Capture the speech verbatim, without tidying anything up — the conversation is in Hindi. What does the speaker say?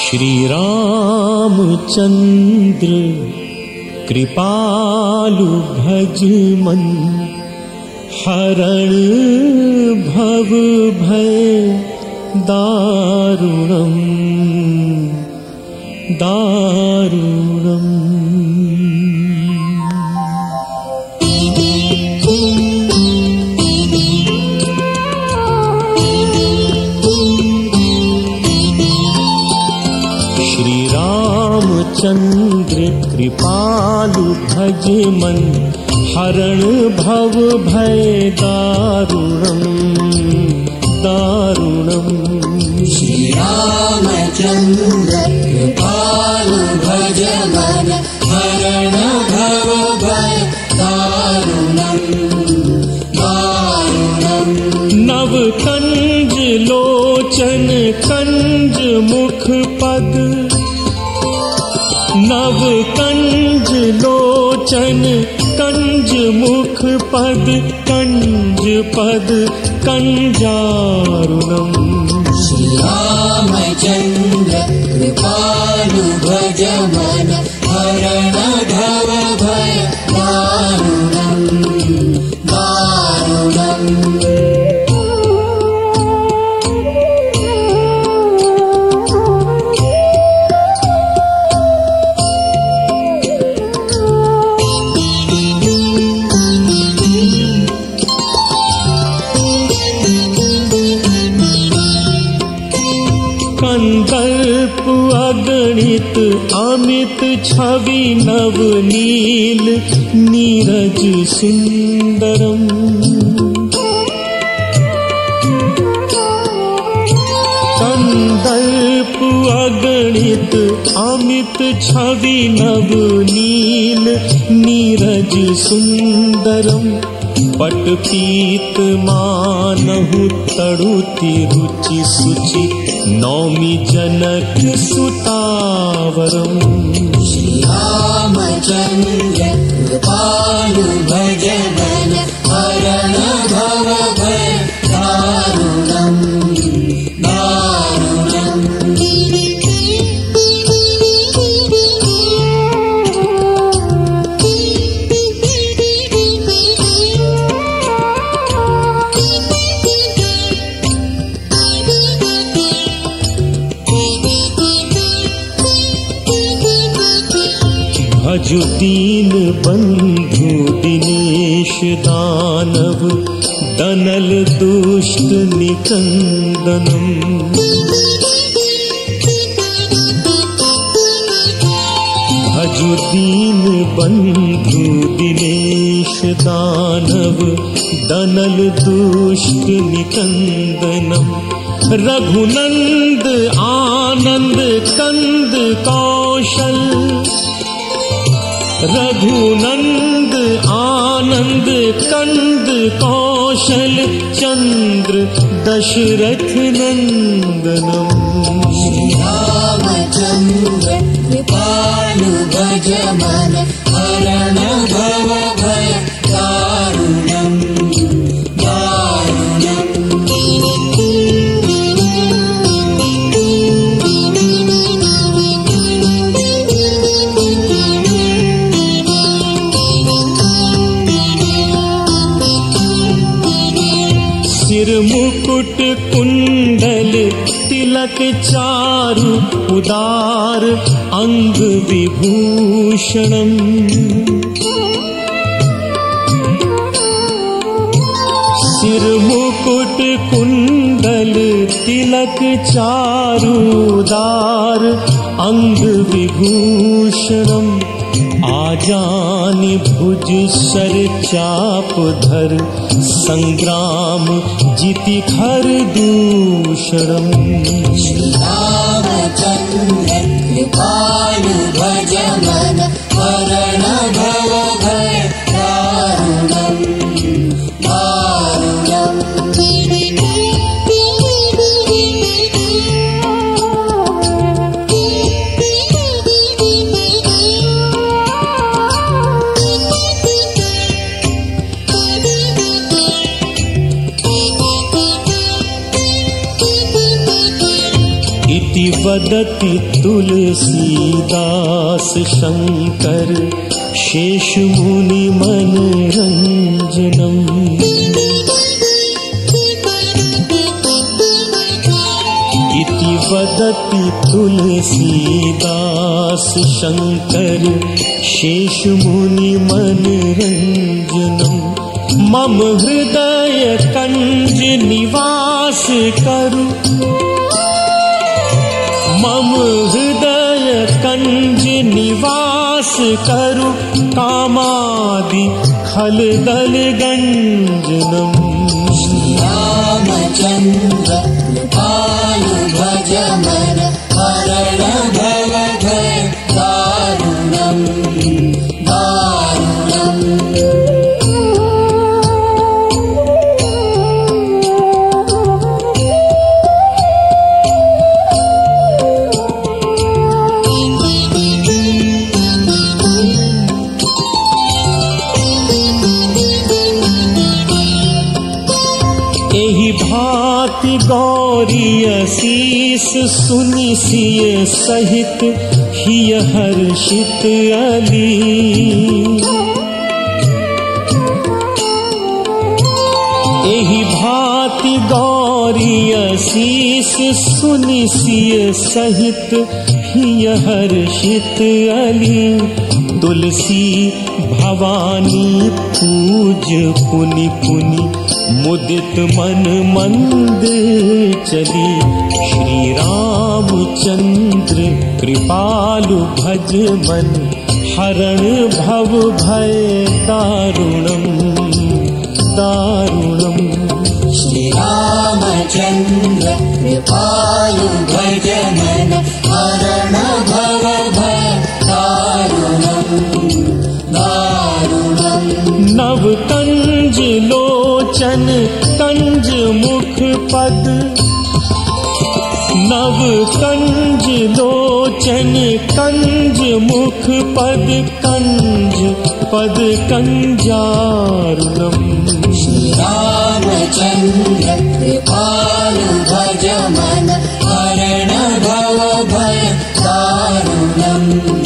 श्री रामचंद्र कृपालु भज मन, हरण भव भय दारुणम दारुणम। श्री रामचंद्र कृपालु भज मन, हरण भव भय दारुणम दारुणम। श्री रामचंद्र कृपालु भज मन, हरण भव भय दारुणम दारुणम। नव कंज लोचन कंज मुख पद, नव कंज लोचन कंज मुख पद, कंज पद कंजारुणम। श्री रामचंद्र कृपालु भज मन, हरण भव भय दारुणम दारुणम। कंदर्प अगणित अमित छवि नवनील, नीरज सुंदरम। कंदर्प अगणित अमित छवि नवनील, नीरज सुंदरम। पट पीत मानहु तड़ुति रुचि सुचि, नौमी जनक सुतावरम। श्री रामचंद्र कृपालु भज मन, हरण भव भय दारुणम दारुणम। भजु दीन बंधु दिनेश दानव, दनल दुष्ट निकंदनम। भजु दीन बंधु दिनेश दानव, दनल दुष्ट निकंदनम। रघुनंद आनंद कंद कौशल, रघुनंद आनंद कंद कौशल, चंद्र दशरथ नंदनम। श्री रामचंद्र कृपालु भज मन, हरण भव भय दारुणम दारुणम। सिर मुकुट कुंडल तिलक चारु, उदार अंग विभूषणम। सिर मुकुट कुंडल तिलक चारु, उदार अंग विभूषणम। आजानि भुज सर चाप धर, संग्राम जिति खर दूषणम। श्री रामचंद्र कृपालु भज मन, हरण भव भय दारुणम दारुणम। इति वदति तुलसीदास शंकर शेष मुनि मनरंजनम्। इति वदति तुलसीदास शंकर शेष मुनि मनरंजनम्। मम हृदय कंज निवास करु, मम हृदय कंज निवास करु, कामादि खल दल गंजनम्। श्री रामचंद्र कृपालु भज मन हरण भव भय दारुणम् दारुणम्। एहि भांति गौरी असीस सुनि सिय सहित हिय हर्षित अली। एहि भांति गौरी असीस सुनि सिय सहित हिय हर्षित अली। तुलसी भवानी पूज पुनि पुनि मुदित मन मंदिर चली। श्री रामचंद्र कृपालु भज मन हरण भव भय दारुणम् दारुणम्। श्री रामचंद्र कृपालु भज मन हरण भव भय दारुणम् दारुणम्। नव कंज लोचन कंज मुख पद, नव कंज लोचन कंज मुख पद, कंज पद कंजारुणम्। श्री रामचंद्र कृपालु भज मन हरण भव भय दारुणम्